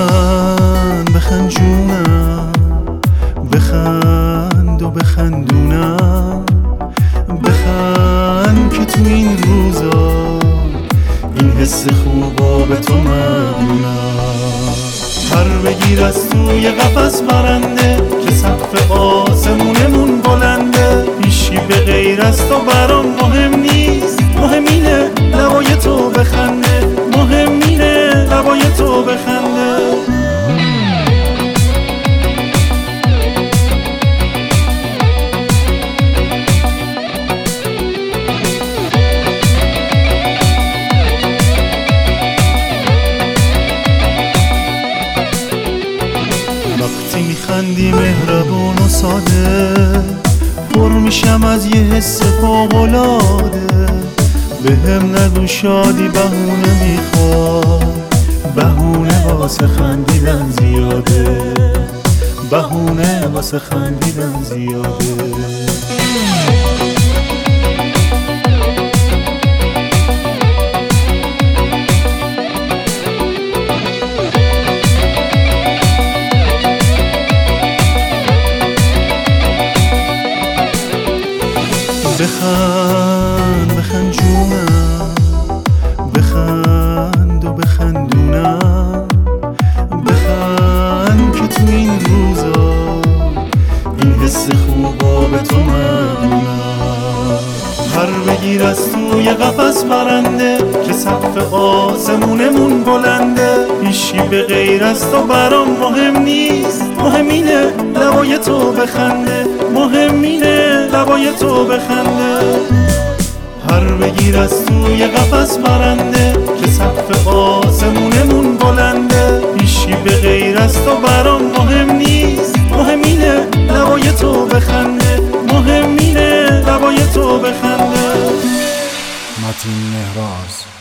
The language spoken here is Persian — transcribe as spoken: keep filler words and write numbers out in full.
بخند بخند جونم، بخند و بخندونم، بخند که تو این روزا این حس خوبا به تو مدونم. پر بگیر از توی قفس برنده که سقف آسمونمون بلنده، هیچی به غیر از تو برام مهم نیست، مهم اینه لبای تو بخنده، مهم اینه لبای تو بخنده. وقتی میخندی مهربون و ساده، پر میشم از یه حس فوق‌العاده. بهم نگو شادی بهونه میخواد، بهونه واسه خندیدن زیاده، بهونه واسه خندیدن زیاده. بخند بخند جونم، بخند و بخندونم، بخند که تو این روزا این حس خوبا به تو مدونم. پر بگیر از توی قفس برنده که سقف آسمونمون بلنده، هیچی به غیر از تو برام مهم نیست، مهم اینه لبای تو بخنده، مهم اینه لبای تو بخنده. پر بگیر از توی قفس برنده که سقف آسمونمون بلنده، هیچی به غیر از تو برام مهم نیست، مهم اینه لبای تو بخنده، مهم اینه لبای تو بخنده. متین مهراز.